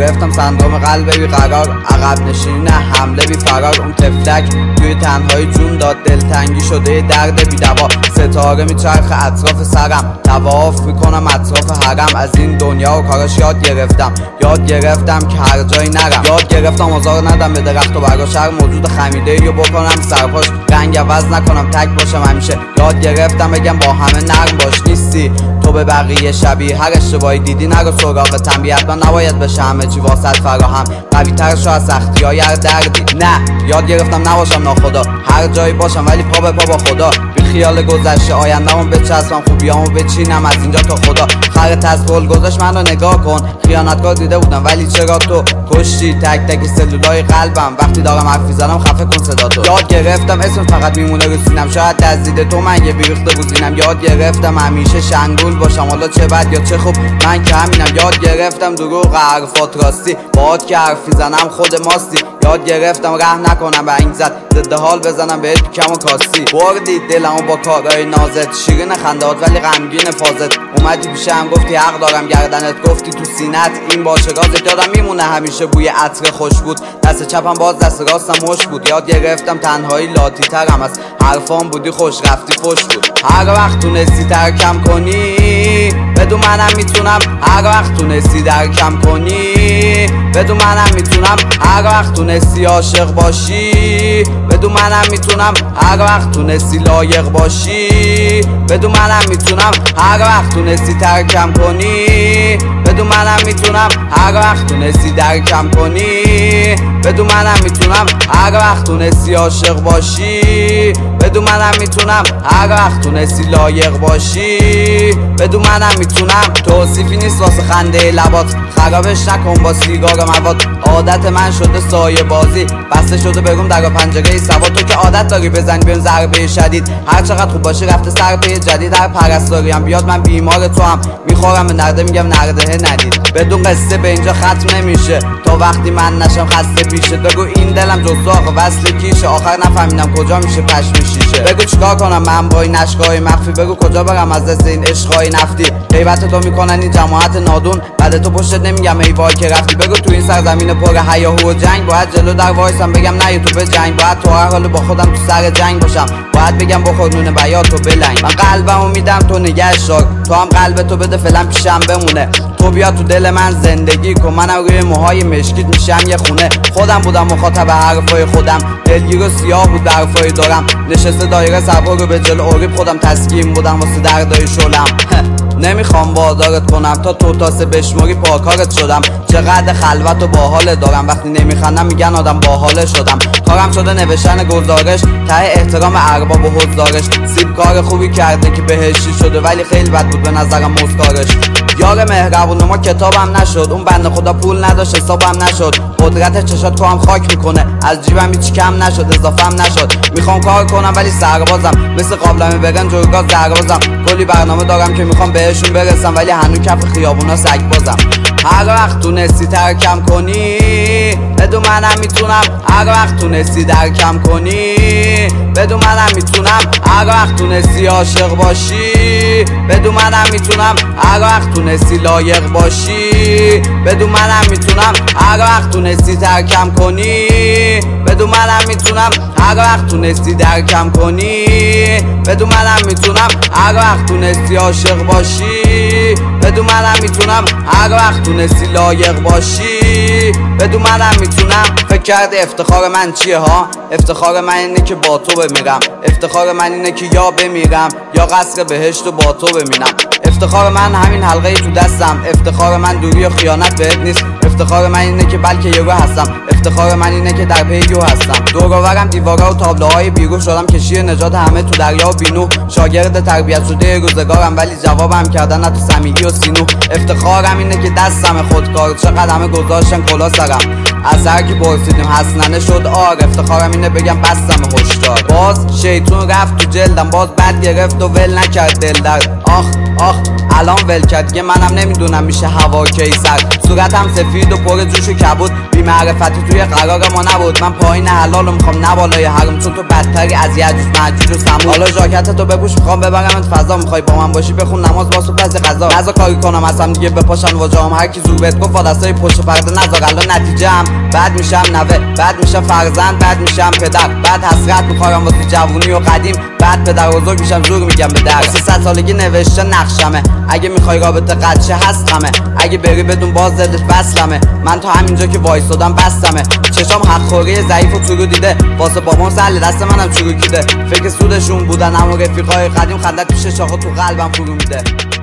گرفتم سندروم قلب بی قرار، عقب نشینی حمله بی فرار. اون تفلک توی تنهایی جون داد، دلتنگی شده درد بی دوا. ستاره میچرخ اطراف سرم، طواف میکنم اطراف حرم. از این دنیا و کاراش یاد گرفتم که هر جایی نرم. یاد گرفتم آزار ندم به درخت و برگاش، هر موجود خمیده رو بکنم سرپاش. رنگ عوض نکنم تک باشم همیشه. یاد گرفتم بگم با همه نرم باش، نیستی تو به بقیه شبیه. هر اشتباهی دیدی نرو سراغ تنبیه، حتما نباید بشه همه چی واسط فراهم. قوی تر شو از سختی های هر دردی. نه یاد گرفتم نباشم ناخدا، هر جایی باشم ولی پا به پا با خدا. بی خیال گذشته آینده‌مو بچسبم، خوبیامو بچینم از اینجا تا خدا. خرت از گل گذاشت منو نگاه کن، خیانتکار دیده بودم ولی چرا تو کشتی تک تک سلولای قلبم. وقتی دارم حرف میزنم خفه کن صدا تو. یاد گرفتم اسم فقط میمونه رو سینم، شاید از دید تو من یه بیریخته بوزینم. یاد گرفتم همیشه شنگول باشم، حالا چه بد یا چه خوب من که همینم. یاد گرفتم دروغ حرفات راستی، باهات که حرف میزنم خود ماستی. یاد گرفتم رحم نکنم به این زد، ضد حال بزنم بهت کم و کاستی. بردی دلمو با کارهای نازت، شیرین خندهات ولی غمگین فازت. اومدی پیشم گفتی حق دارم، گردنت گفتی تو سینت این باشه رازت. یادم میمونه همیشه بوی عطر خوش بود، دست چپم باز دست راستم مشت بود. یاد گرفتم تنهایی لاتی ترم، از حرفام بودی خوش رفتی فش بود. هر وقت تونستی ترکم کنی بدون منم میتونم، هر وقت تونستی درکم کنی بدون منم میتونم. هر وقت تونستی عاشق باشی بدون منم میتونم، هر وقت تونستی لایق باشی بدون منم میتونم. هر وقت تونستی ترکم کنی بدون منم میتونم، هر وقت تونستی درکم کنی بدون منم میتونم. هر وقت تونستی عاشق باشی بدون منم میتونم، هر وقت تونستی لایق باشی بدون منم میتونم. توصیفی نیست واسه خنده لبات، خرابش نکن با سیگار مواد. عادت من شده سایه بازی، بسته شده بگم در پنجره سواد. تو که عادت داری بزنی بهم ضربه شدید، هر چقدر خوب باشی رفته سر پی جدید. هر پرستاریم بیاد من بیمار تو هم میخورم به نرده، میگم نرده ندید. بدون قصه به اینجا ختم نمیشه تا وقتی من نشم خسته پیشه. بگو این دلم جز آخه وصل کیشه، آخر نفهمیدم کجا میشه پشم شیشه. بگو چیکار کنم من با این اشکای مخفی، بگو کجا برم از دست این عشقای نفتی. غیبت تو میکنن این جماعت نادون، بعد تو پشت نمیگم ای وای که رفتی. بگو تو این سرزمین پر هیاهو و جنگ باید جلو در وایسم بگم نه تو به جنگ. باید تو هر حال با خودم تو سر جنگ باشم، باید بگم بخور نون بیات تو بلنگ. من قلبمو میدم تو نگهش دار، تو هم قلب تو بده فعلا پیشم بمونه. تو بیا تو دل من زندگی کن، منم روی موهای مشکیت میشم یه خونه. خودم بودم مخاطب حرفای خودم، دلگیر و سیاه بود حرفای دارم. نشسته دایره صبر رو به جلو اوریب، خودم تسکین بودم واسه دردای شلم. نمیخوام بازارت کنم تا تو تاسه بشموری پاکارت شدم. چقدر خلوت و باحال دارم، وقتی نمیخندم میگن آدم باحال شدم. کارم شده نوشتن گزارش، ته احترام ارباب و حضارش. سیب کار خوبی کرده که بهشتی شده ولی خیلی بد بود به نظرم مزکارش. یار مهربون ما کتابم نشد، اون بنده خدا پول نداشت حسابم نشد. قدرت چشات تو هم خاک میکنه، از جیبم هیچ کم نشد اضافم نشد. میخوام کار کنم ولی سربازم، مثل قابلمه برن جرگا زربازم. کلی برنامه دارم که میخوام بهشون برسم ولی هنوز کف خیابونا سگ بازم. هر وقت تونستی ترکم کنی بدون منم میتونم، هر وقت تونستی درکم کنی بدون منم میتونم. هر وقت تونستی عاشق باشی بدون منم میتونم، هر وقت تونستی لایق باشی بدون منم میتونم. هر وقت تونستی ترکم کنی بدون منم میتونم، هر وقت تونستی درکم کنی بدون منم میتونم. هر وقت تونستی عاشق باشی بدون منم میتونم، هر وقت تونستی لایق باشی بدون منم میتونم. فکر کردی افتخار من چیه ها؟ افتخار من اینه که با تو بمیرم، افتخار من اینه که یا بمیرم یا قصر بهشت و با تو ببینم. افتخار من همین حلقه تو دستم، افتخار من دوری و خیانت بهت نیست. افتخار من اینه که بلکه یهو هستم، افتخار من اینه که در پی یو هستم. دور و برم دیوارا و تابلوهای بیروح شدم کشی نجات همه تو دریا و بینو. شاگرد تربیت شده روزگارم ولی جوابم کردن نه تو سمیعی و سینو. افتخارم اینه که دستم خودکار، چقدر همه گذاشتن کلا سرم. از هر کی پرسیدیم حسننه شد آر. افتخارم اینه بگم بستم هشدار. باز شیطون رفت تو جلدم، باز بد گرفت و ول نکرد دل درد. آخ آخ الان ول کرد دیگه، منم نمیدونم میشه هوا کیسر. صورتم سفید و پر جوش و کبود، بی معرفتی توی قرار ما نبود. من پایین حلالو میخوام نه بالای حرام، چون تو بدتری از یجوج ماجوج و ثمود. حالا ژاکت تو بپوش میخوام ببرمت فضا، میخوای با من باشی بخون نماز واسه پس قضا. نذار کاری کنم اصلا دیگه بپاشن واجام، هر کی زور بهت گفت با دستای پشت پرده نذار. الان نتیجه‌ام بعد میشم نوه، بعد میشم فرزند، بعد میشم پدر، بعد حسرت میخوام واسه جوونی و قدیم، بعد پدر بزرگ میشم زور میگم به در. 300 سالگی نوشته نقشمه، اگه میخوای رابطه قدشه هستمه، اگه بری بدون باز دلت وصلمه. من تا همینجا که وایسادم بستمه، چشام حق‌خوری ضعیف و تو رو دیده، واسه بابام سل دست منم چروکیده. فکر سودشون بودن اما رفیقای قدیم، خندت پیش شاخه تو قلبم فرو میده.